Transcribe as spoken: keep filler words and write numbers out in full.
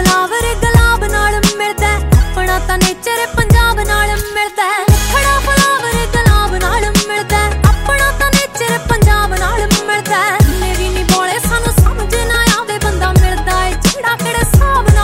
Flower गुलाब नाल मिलदा, अपना तां नेचर पंजाब नाल मिलदा।